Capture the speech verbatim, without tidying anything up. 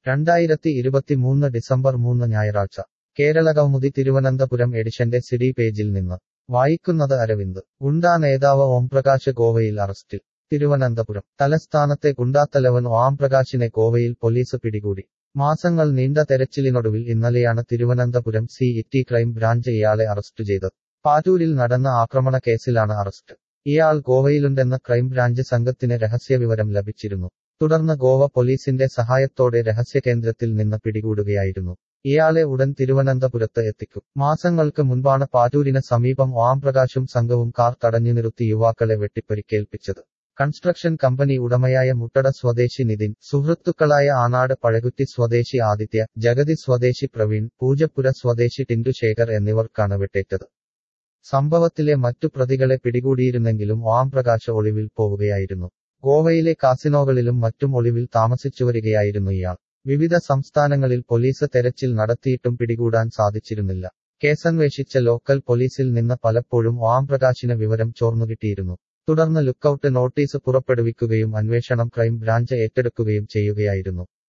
രണ്ടായിരത്തി ഇരുപത്തിമൂന്ന് ഡിസംബർ മൂന്ന് ഞായറാഴ്ച കേരളകൗമുദി തിരുവനന്തപുരം എഡിഷന്റെ സിഡി പേജിൽ നിന്ന് വായിക്കുന്നത് അരവിന്ദ്. ഗുണ്ടാ നേതാവ് ഓംപ്രകാശ് ഗോവയിൽ അറസ്റ്റിൽ. തിരുവനന്തപുരം തലസ്ഥാനത്തെ ഗുണ്ടാത്തലവൻ ഓംപ്രകാശിനെ ഗോവയിൽ പോലീസ് പിടികൂടി. മാസങ്ങൾ നീണ്ട തെരച്ചിലിനൊടുവിൽ ഇന്നലെയാണ് Thiruvananthapuram city crime branch ഇയാളെ അറസ്റ്റ് ചെയ്തത്. പാറ്റൂരിൽ നടന്ന ആക്രമണ കേസിലാണ് അറസ്റ്റ്. ഇയാൾ ഗോവയിലുണ്ടെന്ന് ക്രൈംബ്രാഞ്ച് സംഘത്തിന് രഹസ്യവിവരം ലഭിച്ചിരുന്നു. തുടർന്ന് ഗോവ പോലീസിന്റെ സഹായത്തോടെ രഹസ്യകേന്ദ്രത്തിൽ നിന്ന് പിടികൂടുകയായിരുന്നു. ഇയാളെ ഉടൻ തിരുവനന്തപുരത്ത് എത്തിക്കും. മാസങ്ങൾക്ക് മുൻപാണ് പാറ്റൂരിന് സമീപം ഓംപ്രകാശും സംഘവും കാർ തടഞ്ഞു നിർത്തി യുവാക്കളെ വെട്ടിപ്പരിക്കേൽപ്പിച്ചത്. കൺസ്ട്രക്ഷൻ കമ്പനി ഉടമയായ മുട്ടട സ്വദേശി നിതിൻ, സുഹൃത്തുക്കളായ ആനാട് പഴകുറ്റി സ്വദേശി ആദിത്യ, ജഗതി സ്വദേശി പ്രവീൺ, പൂജപ്പുര സ്വദേശി ടിൻഡു ശേഖർ എന്നിവർക്കാണ് വെട്ടേറ്റത്. സംഭവത്തിലെ മറ്റു പ്രതികളെ പിടികൂടിയിരുന്നെങ്കിലും ഓംപ്രകാശ് ഒളിവിൽ പോവുകയായിരുന്നു. ഗോവയിലെ കാസിനോകളിലും മറ്റും ഒളിവിൽ താമസിച്ചുവരികയായിരുന്നു ഇയാൾ. വിവിധ സംസ്ഥാനങ്ങളിൽ പോലീസ് തെരച്ചിൽ നടത്തിയിട്ടും പിടികൂടാൻ സാധിച്ചിരുന്നില്ല. കേസന്വേഷിച്ച ലോക്കൽ പോലീസിൽ നിന്ന് പലപ്പോഴും ഓംപ്രകാശിന് വിവരം ചോർന്നുകിട്ടിയിരുന്നു. തുടർന്ന് ലുക്കൌട്ട് നോട്ടീസ് പുറപ്പെടുവിക്കുകയും അന്വേഷണം ക്രൈം ബ്രാഞ്ച് ഏറ്റെടുക്കുകയും ചെയ്യുകയായിരുന്നു.